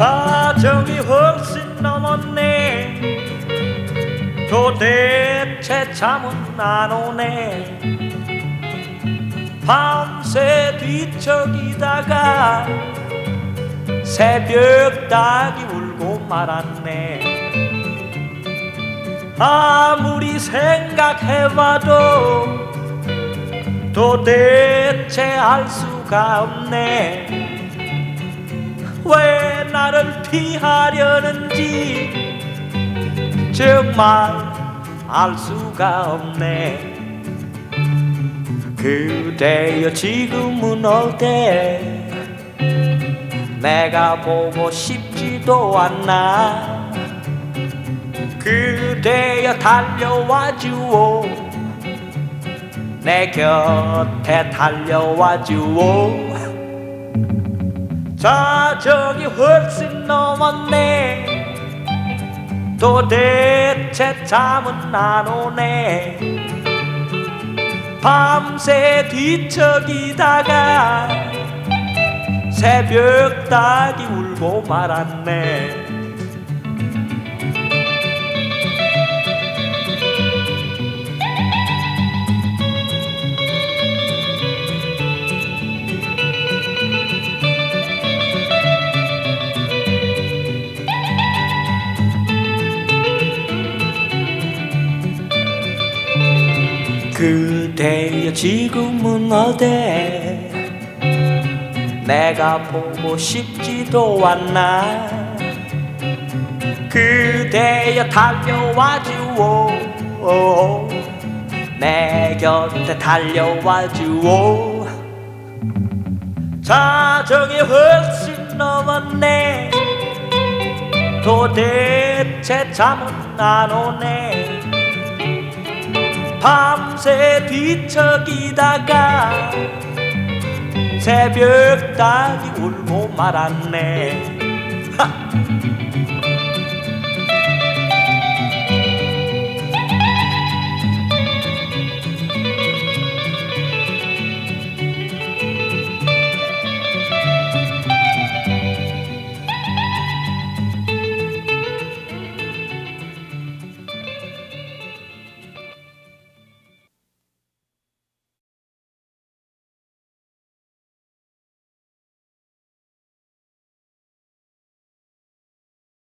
사정이 훨씬 넘었네. 도대체 잠은 안 오네. 밤새 뒤척이다가 새벽 닭이 울고 말았네. 아무리 생각해봐도 도대체 알 수가 없네. 왜 나를 피하려는지 정말 알 수가 없네. 그대여 지금은 어때? 내가 보고 싶지도 않나. 그대여 달려와 주오. 내 곁에 달려와 주오. 사정이 훨씬 넘었네. 도대체 잠은 안 오네. 밤새 뒤척이다가 새벽 닭이 울고 말았네. 그대여 지금은 어때? 내가 보고 싶지도 않나. 그대여 달려와 주오. 내 곁에 달려와 주오. 사정이 훨씬 넘었네. 도대체 잠은 안 오네. 밤새 뒤척이다가 새벽 닭이 울고 말았네.